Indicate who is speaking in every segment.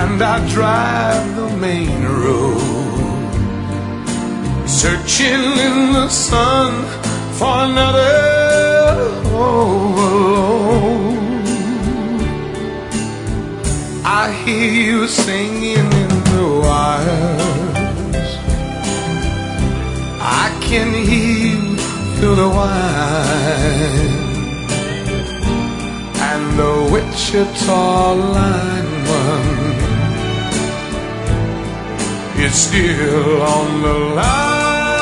Speaker 1: and I drive the main road, searching in the sun for another overload. I hear you singing in the wires, I can hear you through the wine, and the Wichita lineman is still on the line.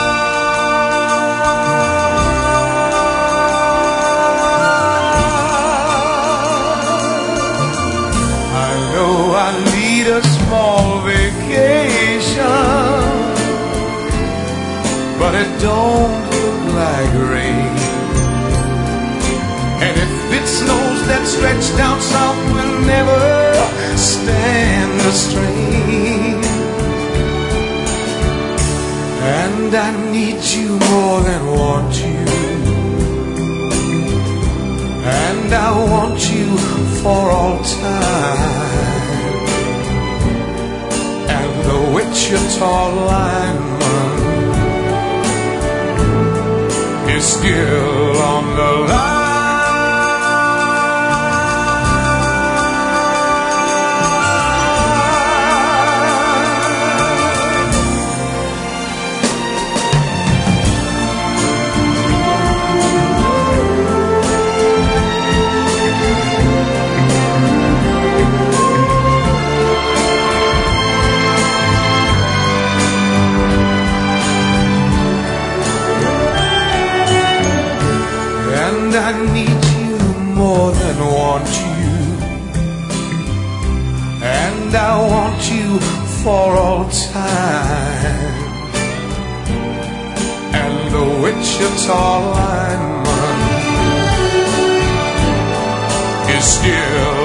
Speaker 1: I know I need a small vacation, but it don't look like rain. And if it snows, that stretch down south will never stand the strain. And I need you more than want you, and I want you for all time. And the Wichita lineman is still on the line. And I need you more than want you, and I want you for all time. And the Wichita lineman is still